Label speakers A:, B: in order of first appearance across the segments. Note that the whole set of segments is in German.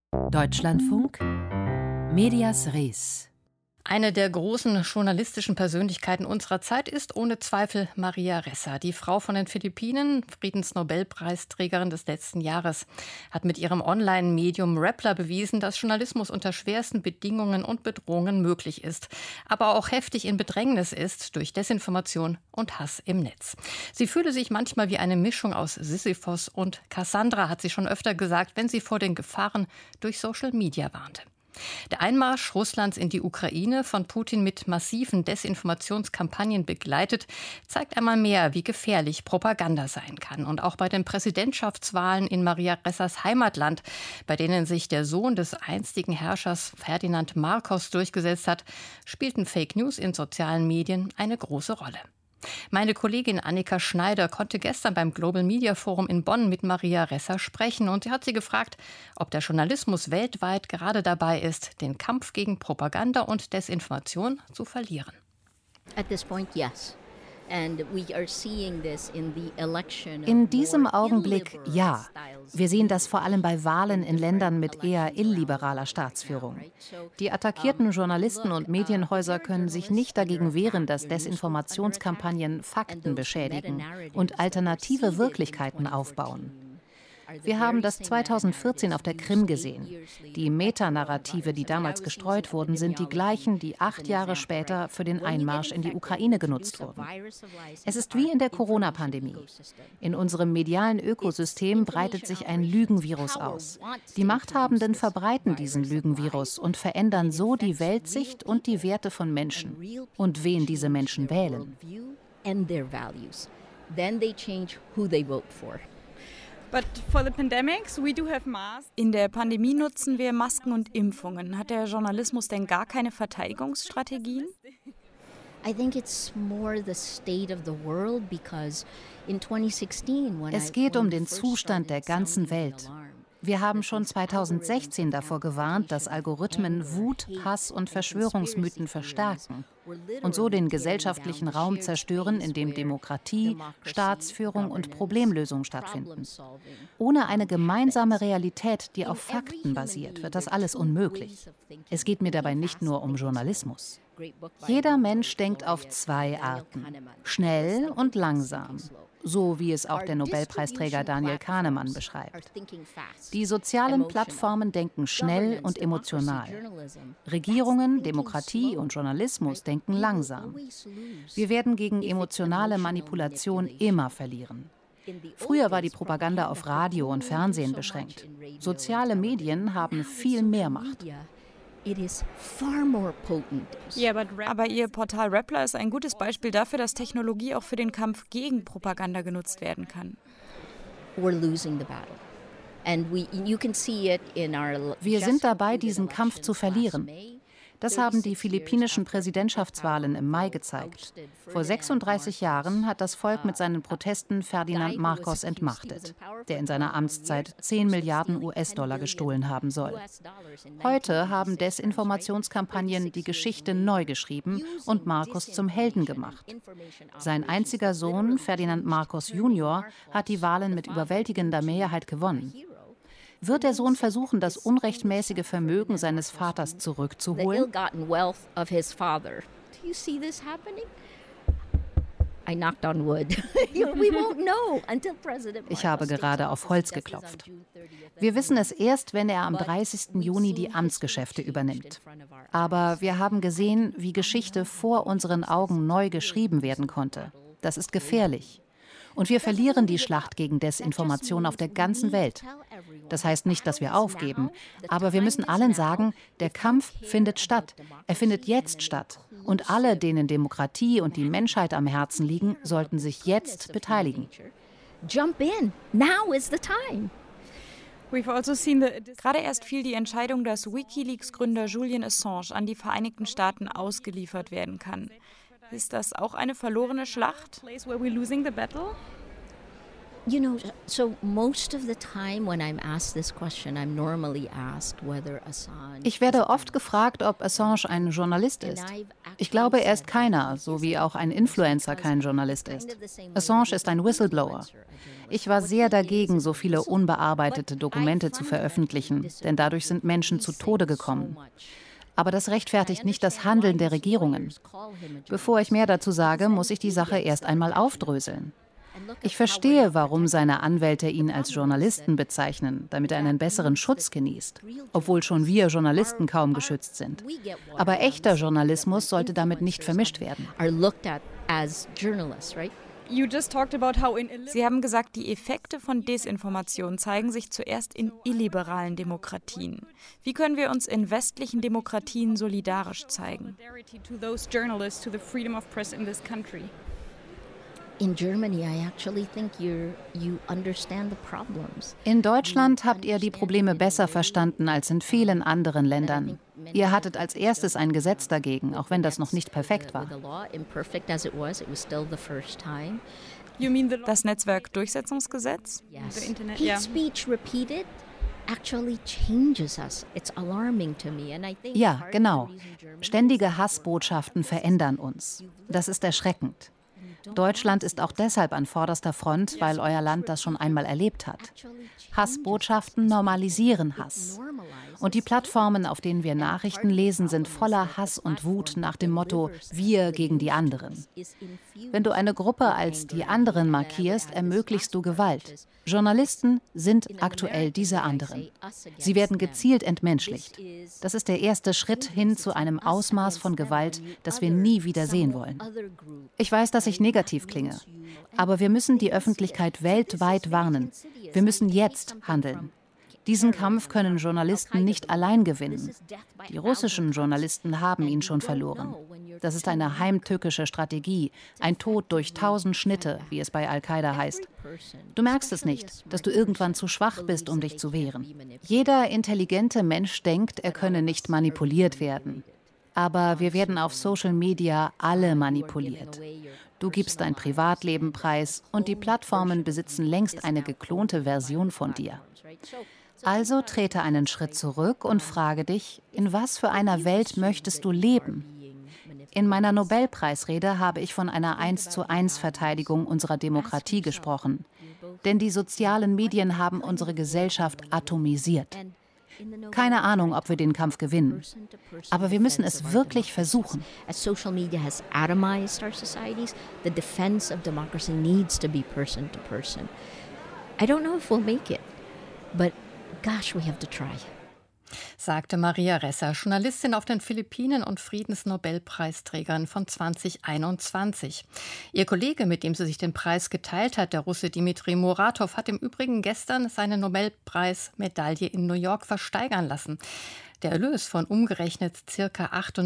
A: Deutschlandfunk Medias Res.
B: Eine der großen journalistischen Persönlichkeiten unserer Zeit ist ohne Zweifel Maria Ressa, die Frau von den Philippinen, Friedensnobelpreisträgerin des letzten Jahres, hat mit ihrem Online-Medium Rappler bewiesen, dass Journalismus unter schwersten Bedingungen und Bedrohungen möglich ist, aber auch heftig in Bedrängnis ist durch Desinformation und Hass im Netz. Sie fühle sich manchmal wie eine Mischung aus Sisyphos und Cassandra, hat sie schon öfter gesagt, wenn sie vor den Gefahren durch Social Media warnte. Der Einmarsch Russlands in die Ukraine, von Putin mit massiven Desinformationskampagnen begleitet, zeigt einmal mehr, wie gefährlich Propaganda sein kann. Und auch bei den Präsidentschaftswahlen in Maria Ressas Heimatland, bei denen sich der Sohn des einstigen Herrschers Ferdinand Marcos durchgesetzt hat, spielten Fake News in sozialen Medien eine große Rolle. Meine Kollegin Annika Schneider konnte gestern beim Global Media Forum in Bonn mit Maria Ressa sprechen und sie hat sie gefragt, ob der Journalismus weltweit gerade dabei ist, den Kampf gegen Propaganda und Desinformation zu verlieren.
C: At this point, yes.
D: In diesem Augenblick ja. Wir sehen das vor allem bei Wahlen in Ländern mit eher illiberaler Staatsführung. Die attackierten Journalisten und Medienhäuser können sich nicht dagegen wehren, dass Desinformationskampagnen Fakten beschädigen und alternative Wirklichkeiten aufbauen. Wir haben das 2014 auf der Krim gesehen. Die Metanarrative, die damals gestreut wurden, sind die gleichen, die 8 Jahre später für den Einmarsch in die Ukraine genutzt wurden. Es ist wie in der Corona-Pandemie. In unserem medialen Ökosystem breitet sich ein Lügenvirus aus. Die Machthabenden verbreiten diesen Lügenvirus und verändern so die Weltsicht und die Werte von Menschen und wen diese Menschen wählen.
E: In der Pandemie nutzen wir Masken und Impfungen. Hat der Journalismus denn gar keine Verteidigungsstrategien?
D: Es geht um den Zustand der ganzen Welt. Wir haben schon 2016 davor gewarnt, dass Algorithmen Wut, Hass und Verschwörungsmythen verstärken und so den gesellschaftlichen Raum zerstören, in dem Demokratie, Staatsführung und Problemlösung stattfinden. Ohne eine gemeinsame Realität, die auf Fakten basiert, wird das alles unmöglich. Es geht mir dabei nicht nur um Journalismus. Jeder Mensch denkt auf 2 Arten, schnell und langsam. So wie es auch der Nobelpreisträger Daniel Kahnemann beschreibt. Die sozialen Plattformen denken schnell und emotional. Regierungen, Demokratie und Journalismus denken langsam. Wir werden gegen emotionale Manipulation immer verlieren. Früher war die Propaganda auf Radio und Fernsehen beschränkt. Soziale Medien haben viel mehr Macht.
E: Aber Ihr Portal Rappler ist ein gutes Beispiel dafür, dass Technologie auch für den Kampf gegen Propaganda genutzt werden kann.
D: Wir sind dabei, diesen Kampf zu verlieren. Das haben die philippinischen Präsidentschaftswahlen im Mai gezeigt. Vor 36 Jahren hat das Volk mit seinen Protesten Ferdinand Marcos entmachtet, der in seiner Amtszeit 10 Milliarden US-Dollar gestohlen haben soll. Heute haben Desinformationskampagnen die Geschichte neu geschrieben und Marcos zum Helden gemacht. Sein einziger Sohn, Ferdinand Marcos Jr., hat die Wahlen mit überwältigender Mehrheit gewonnen. Wird der Sohn versuchen, das unrechtmäßige Vermögen seines Vaters zurückzuholen? Ich habe gerade auf Holz geklopft. Wir wissen es erst, wenn er am 30. Juni die Amtsgeschäfte übernimmt. Aber wir haben gesehen, wie Geschichte vor unseren Augen neu geschrieben werden konnte. Das ist gefährlich. Und wir verlieren die Schlacht gegen Desinformation auf der ganzen Welt. Das heißt nicht, dass wir aufgeben, aber wir müssen allen sagen, der Kampf findet statt. Er findet jetzt statt. Und alle, denen Demokratie und die Menschheit am Herzen liegen, sollten sich jetzt beteiligen.
C: Jump in. Now is the time.
E: Gerade erst fiel die Entscheidung, dass WikiLeaks-Gründer Julian Assange an die Vereinigten Staaten ausgeliefert werden kann. Ist das auch eine verlorene Schlacht?
C: You know, so most of the time when I'm asked this question, I'm normally asked whether Assange.
D: Ich werde oft gefragt, ob Assange ein Journalist ist. Ich glaube, er ist keiner, so wie auch ein Influencer kein Journalist ist. Assange ist ein Whistleblower. Ich war sehr dagegen, so viele unbearbeitete Dokumente zu veröffentlichen, denn dadurch sind Menschen zu Tode gekommen. Aber das rechtfertigt nicht das Handeln der Regierungen. Bevor ich mehr dazu sage, muss ich die Sache erst einmal aufdröseln. Ich verstehe, warum seine Anwälte ihn als Journalisten bezeichnen, damit er einen besseren Schutz genießt, obwohl schon wir Journalisten kaum geschützt sind. Aber echter Journalismus sollte damit nicht vermischt werden.
E: Sie haben gesagt, die Effekte von Desinformation zeigen sich zuerst in illiberalen Demokratien. Wie können wir uns in westlichen Demokratien solidarisch zeigen?
C: In Germany, I actually think you understand the problems.
D: In Deutschland habt ihr die Probleme besser verstanden als in vielen anderen Ländern. Ihr hattet als erstes ein Gesetz dagegen, auch wenn das noch nicht perfekt war.
E: Das Netzwerkdurchsetzungsgesetz?
C: Hate speech repeated actually changes us. It's alarming to me. And I think
D: Ja, genau. Ständige Hassbotschaften verändern uns. Das ist erschreckend. Deutschland ist auch deshalb an vorderster Front, weil euer Land das schon einmal erlebt hat. Hassbotschaften normalisieren Hass. Und die Plattformen, auf denen wir Nachrichten lesen, sind voller Hass und Wut nach dem Motto „Wir gegen die anderen“. Wenn du eine Gruppe als die anderen markierst, ermöglichst du Gewalt. Journalisten sind aktuell diese anderen. Sie werden gezielt entmenschlicht. Das ist der erste Schritt hin zu einem Ausmaß von Gewalt, das wir nie wieder sehen wollen. Ich weiß, dass ich negativ klinge, aber wir müssen die Öffentlichkeit weltweit warnen. Wir müssen jetzt handeln. Diesen Kampf können Journalisten nicht allein gewinnen. Die russischen Journalisten haben ihn schon verloren. Das ist eine heimtückische Strategie, ein Tod durch 1000 Schnitte, wie es bei Al-Qaida heißt. Du merkst es nicht, dass du irgendwann zu schwach bist, um dich zu wehren. Jeder intelligente Mensch denkt, er könne nicht manipuliert werden. Aber wir werden auf Social Media alle manipuliert. Du gibst dein Privatleben preis und die Plattformen besitzen längst eine geklonte Version von dir. Also trete einen Schritt zurück und frage dich, in was für einer Welt möchtest du leben? In meiner Nobelpreisrede habe ich von einer 1:1 Verteidigung unserer Demokratie gesprochen. Denn die sozialen Medien haben unsere Gesellschaft atomisiert. Keine Ahnung, ob wir den Kampf gewinnen. Aber wir müssen es wirklich versuchen.
C: As social media has atomized our societies, the defense of democracy needs to be person to person. I don't know if we'll make it, but gosh, we have to try.
B: Sagte Maria Ressa, Journalistin auf den Philippinen und Friedensnobelpreisträgerin von 2021. Ihr Kollege, mit dem sie sich den Preis geteilt hat, der Russe Dmitri Muratov, hat im Übrigen gestern seine Nobelpreismedaille in New York versteigern lassen. Der Erlös von umgerechnet ca.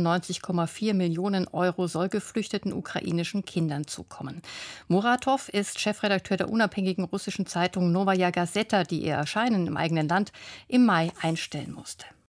B: 98,4 Millionen Euro soll geflüchteten ukrainischen Kindern zukommen. Muratov ist Chefredakteur der unabhängigen russischen Zeitung Novaya Gazeta, die ihr Erscheinen im eigenen Land im Mai einstellen musste.